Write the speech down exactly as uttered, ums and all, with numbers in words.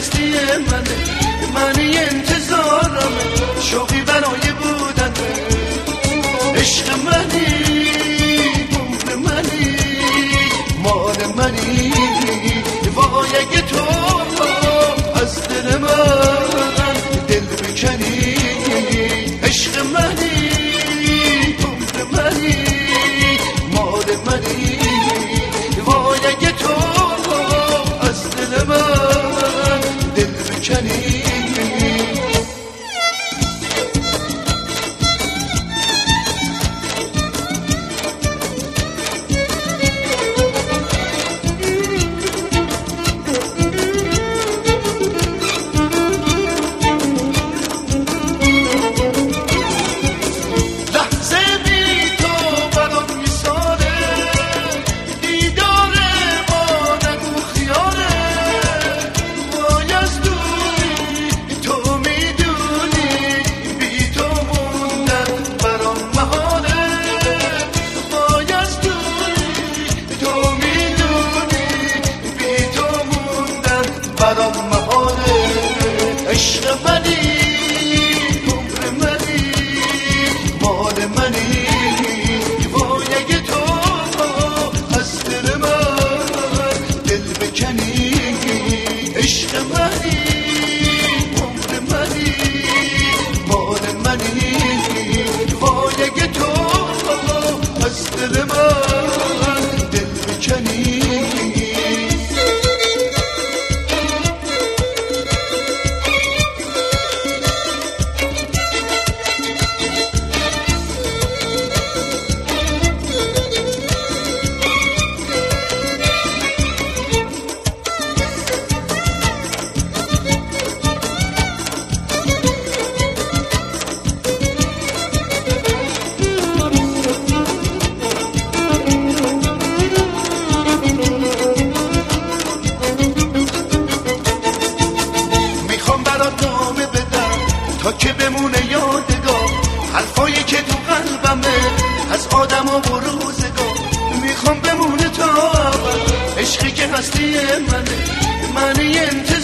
هستی منه، منی انتظارمه، شوقی برای بودن عشق منی، عمر منی، مال منی، وای اگه تو از دل من دل بکنی، عشق منی، عمر منی، مال منی، وای اگه تو از دل من دل بکنی. برام مهانه عشق منی، عمر منی، مال منی، وای اگه تو از دل من دل بکنی، عشق منی، عمر منی، مال منی، وای اگه تو از دل من دل بکنی. تا که بمونه یادگار حرفایی که تو قلبمه از آدم و روزگار، میخوام بمونه تا اول عشقی که هستی منه، منی انتظار